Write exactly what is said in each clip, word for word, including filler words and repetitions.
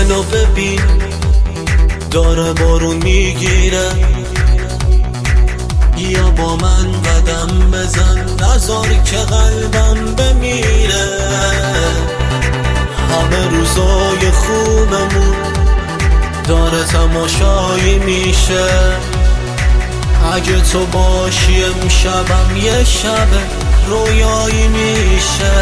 منو ببین داره بارون میگیره، یا با من قدم بزن نذار که قلبم بمیره. همه روزای خوبمون داره تماشایی میشه، اگه تو باشی امشبم یه شب رویایی میشه.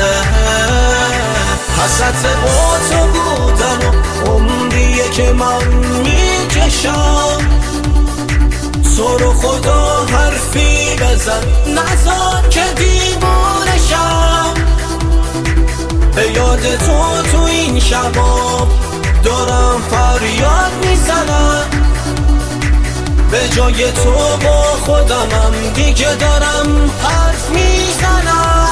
حسرت با تو بودن و عمریه که من میکشم، تو رو خدا حرفی بزن نذار که دیوونشم. به یاد تو تو این شباب دارم فریاد میزنم، به جای تو با خودمم دیگه دارم حرف میزنم.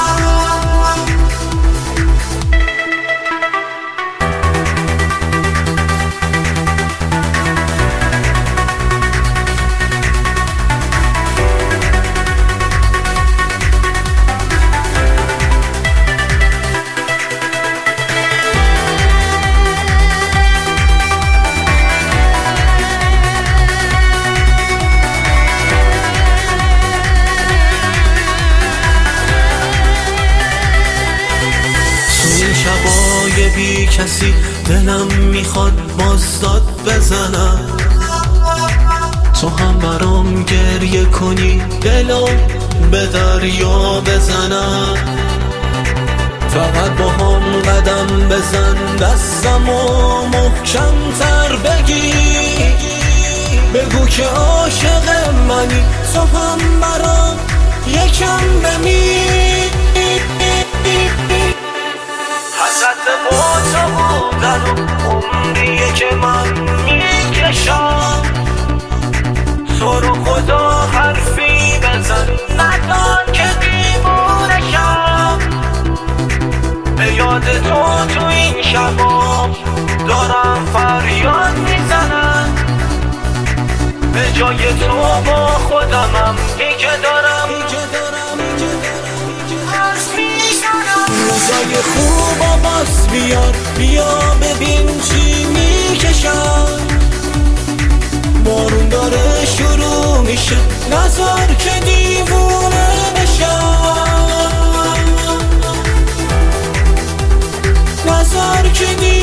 بی کسی دلم میخواد بازداد بزنم، تو هم برام گریه کنی دلو به دریا بزنم. فقط با هم قدم بزن دستمو محکم تر بگیر، بگو که عاشق منی تو هم برام یکم بمیر. حسرت با تو بودن و عمریه که من میکشم، تو رو خدا حرفی بزن ندان که دیوونشم. به یاد تو تو این شباب دارم فریاد میزنم، به جای تو با خودمم دیگه دارم روزای خوب و باز بیار، بیا ببین چی میکشم. بارون داره شروع میشه نذار که دیوونه بشم، نذار که دیوونه